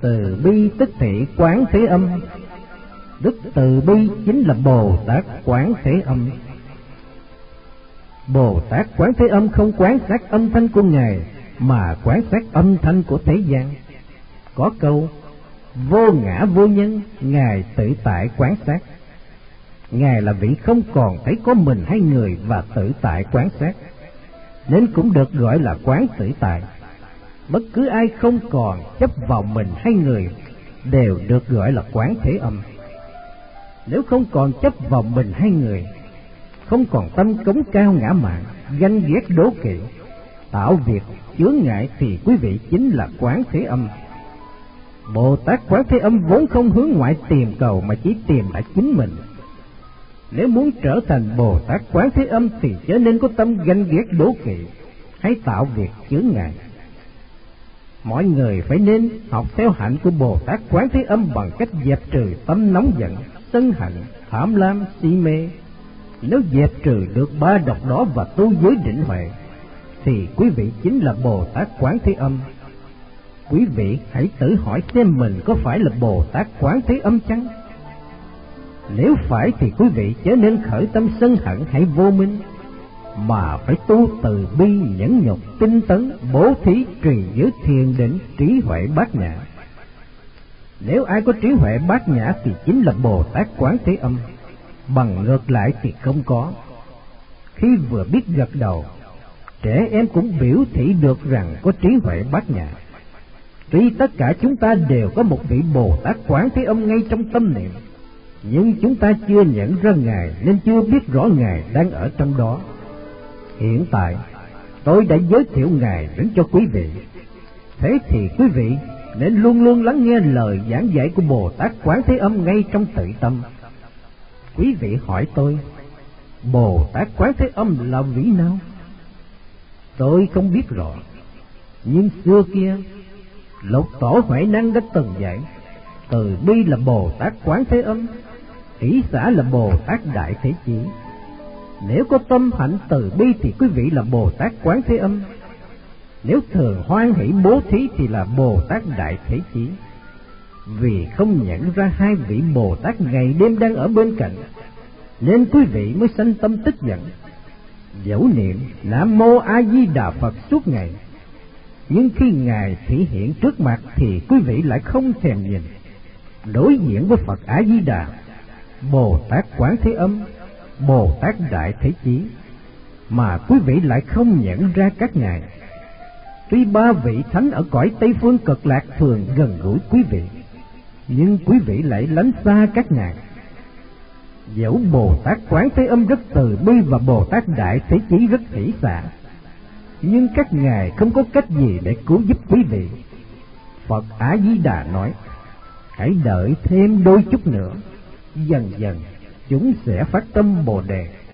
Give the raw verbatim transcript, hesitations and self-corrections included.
Từ bi tức thị Quán Thế Âm. Đức từ bi chính là Bồ Tát Quán Thế Âm. Bồ Tát Quán Thế Âm không quán sát âm thanh của Ngài, mà quán sát âm thanh của thế gian. Có câu vô ngã vô nhân, Ngài tự tại quán sát. Ngài là vị không còn thấy có mình hay người và tự tại quán sát, nên cũng được gọi là quán tự tại. Bất cứ ai không còn chấp vào mình hay người đều được gọi là quán thế âm. Nếu không còn chấp vào mình hay người, không còn tâm cống cao ngã mạn, ganh ghét đố kỵ, tạo việc chướng ngại, thì quý vị chính là quán thế âm. Bồ Tát Quán Thế Âm vốn không hướng ngoại tìm cầu, mà chỉ tìm lại chính mình. Nếu muốn trở thành Bồ Tát Quán Thế Âm thì chớ nên có tâm ganh ghét đố kỵ, hay tạo việc chướng ngại. Mọi người phải nên học theo hạnh của Bồ Tát Quán Thế Âm bằng cách dẹp trừ tâm nóng giận, sân hận, tham lam, si mê. Nếu dẹp trừ được ba độc đó và tu giới định huệ, thì quý vị chính là Bồ Tát Quán Thế Âm. Quý vị hãy tự hỏi xem mình có phải là Bồ Tát Quán Thế Âm chăng? Nếu phải thì quý vị chớ nên khởi tâm sân hận hay vô minh, mà phải tu từ bi, nhẫn nhục, tinh tấn, bố thí, trì giới, thiền định, trí huệ bát nhã. Nếu ai có trí huệ bát nhã thì chính là Bồ Tát Quán Thế Âm. Bằng ngược lại thì không có. Khi vừa biết gật đầu, trẻ em cũng biểu thị được rằng có trí huệ bát nhã. Tuy tất cả chúng ta đều có một vị Bồ Tát Quán Thế Âm ngay trong tâm niệm, nhưng chúng ta chưa nhận ra Ngài, nên chưa biết rõ Ngài đang ở trong đó. Hiện tại tôi đã giới thiệu Ngài đến cho quý vị, thế thì quý vị nên luôn luôn lắng nghe lời giảng dạy của Bồ Tát Quán Thế Âm ngay trong tự tâm. Quý vị hỏi tôi, Bồ Tát Quán Thế Âm là vị nào? Tôi không biết rõ, nhưng xưa kia Lục Tổ Huệ Năng đã từng dạy, từ bi là Bồ Tát Quán Thế Âm, hỷ xả là Bồ Tát Đại Thế Chí. Nếu có tâm hạnh từ bi thì quý vị là Bồ Tát Quán Thế Âm. Nếu thường hoan hỷ bố thí thì là Bồ Tát Đại Thế Chí. Vì không nhận ra hai vị Bồ Tát ngày đêm đang ở bên cạnh, nên quý vị mới sanh tâm tức giận, dẫu niệm Nam Mô A Di Đà Phật suốt ngày. Nhưng khi Ngài thể hiện trước mặt thì quý vị lại không thèm nhìn. Đối diện với Phật A Di Đà, Bồ Tát Quán Thế Âm, Bồ Tát Đại Thế Chí, mà quý vị lại không nhận ra các Ngài. Tuy ba vị thánh ở cõi Tây Phương Cực Lạc thường gần gũi quý vị, nhưng quý vị lại lánh xa các Ngài. Dẫu Bồ Tát Quán Thế Âm rất từ bi và Bồ Tát Đại Thế Chí rất hỷ xả, nhưng các Ngài không có cách gì để cứu giúp quý vị. Phật A Di Đà nói, hãy đợi thêm đôi chút nữa, dần dần chúng sẽ phát tâm Bồ Đề.